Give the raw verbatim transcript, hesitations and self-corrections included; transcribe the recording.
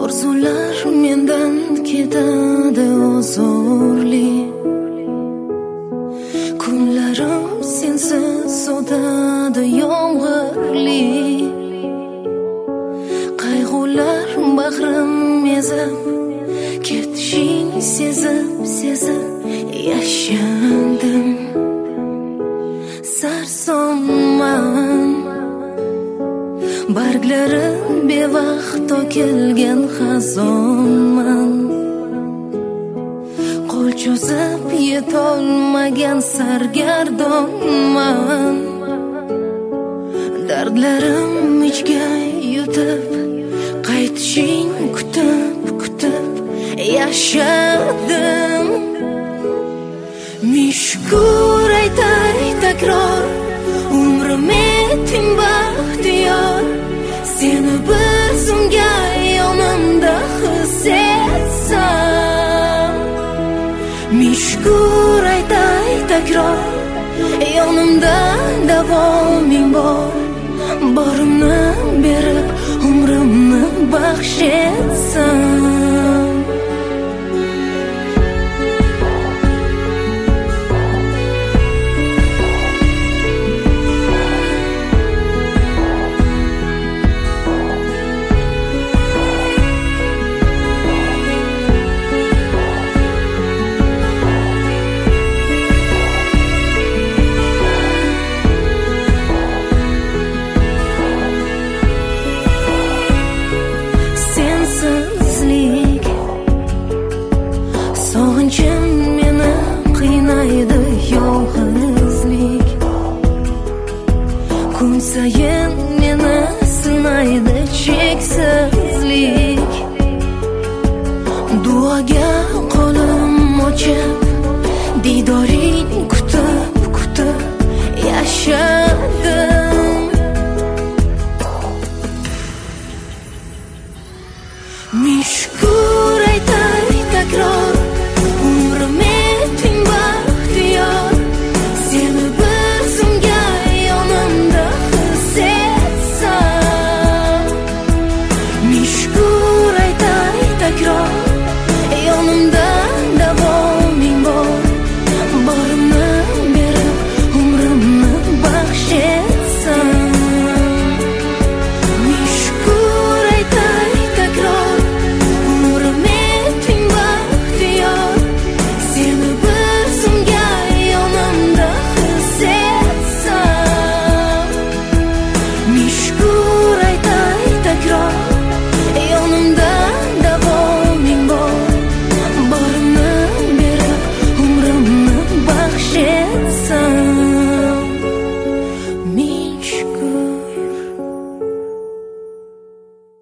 orzular mendan ketadi ozorli, kunlarim sensiz sotadi yomg'irli, qayg'ular bag'rim ezib, ketishing sezib sezib yashandim. Sarsonman, barglari bevaqt to'kilgan xazonman, qo'l cho'zib yetolmagan sargardonman. Dardlarim ichga yutib, qaytishing kutib kutib yashadim. Ming shukr aytay takror, umrim etding baxtiyor, seni bir zumga yonimda his etsam. Ming shukr aytay takror, yonimda davoming bor, borimni berib umrimni baxsh etsam. Sog'inchim meni qiynaydi yolg'izlik, kun sayin meni sinaydi cheksizlik. Duoga qo'lim ochib, didoring kutib kutib yashadim. Ming shukr aytay takror,